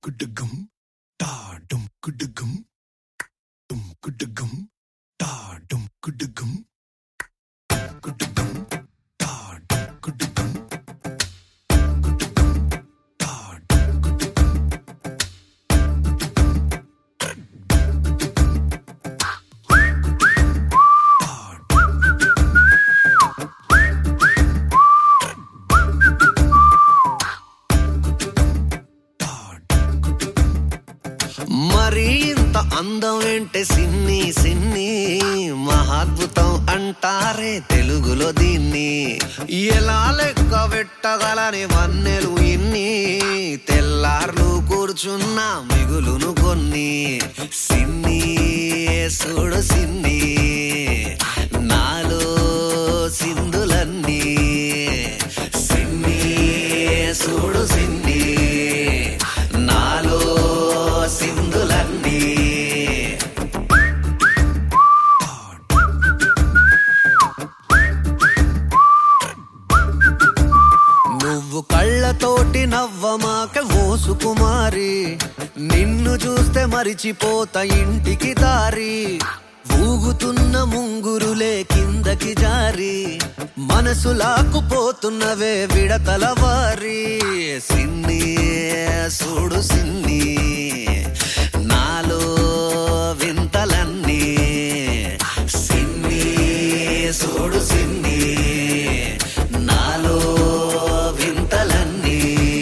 కుడుగం టాడుం కుడుగం డుం కుడుగం టాడుం కుడుగం కుడుగం టాడుం కుడుగం కుడుగం టాడుం కుడుగం మరి ఇంత అందం ఏంటే సిన్ని సిన్ని మహాద్భుతం అంటారే తెలుగులో దీన్ని ఎలా లెక్క పెట్టగలని వన్నెలు ఇన్ని తెల్లార్లు కూర్చున్నా మిగులును కొన్ని సిన్ని చూడు సిన్ని నాలో సింధులన్నీ సిన్ని చూడు సిన్ని నాలో సింధులన్నీ నువ్వు కళ్ళతోటి నవ్వమాక ఓ సుకుమారి నిన్ను చూస్తే మరిచిపోతా ఇంటికి దారి ఊగుతున్న ముంగురులే కిందకి జారి మనసు లాక్కుపోతున్నవే విడతల వారి సిన్ని చూడు సిన్ని నాలో వింతలన్నీ సిన్ని చూడు సిన్ని నాలో వింతలన్నీ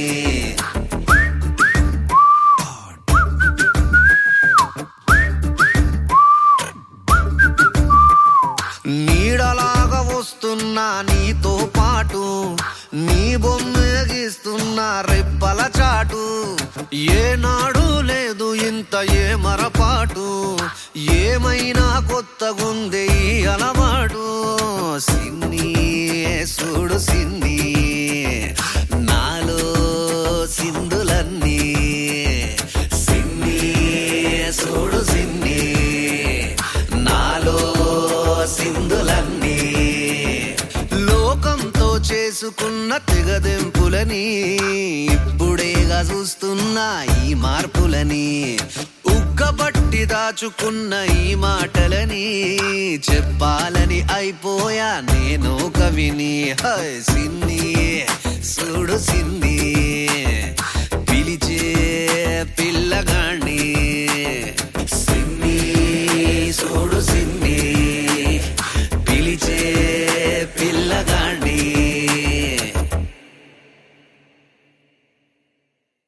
నీడలాగా వస్తున్నా నీతో పాటు నీ బొమ్మగిస్తున్నా రెప్పల చాటు ఏనాడు లేదు ఇంత ఏ మరపాటు ఏమైనా కొత్తగుందే ఈ అలవాటు సిన్ని చూడు సిన్ని నాలో సింధులన్నీ సిన్ని చూడు సిన్ని నాలో సింధులన్నీ లోకంతో చేసుకున్న తెగదెంపులని ఇప్పుడేగా చూస్తున్నా ఈ మార్పులని ఉగ్గబట్టి దాచుకున్న ఈ మాటలని చెప్పాలని అయిపోయా నేను కవిని సిన్ని చూడు సిన్ని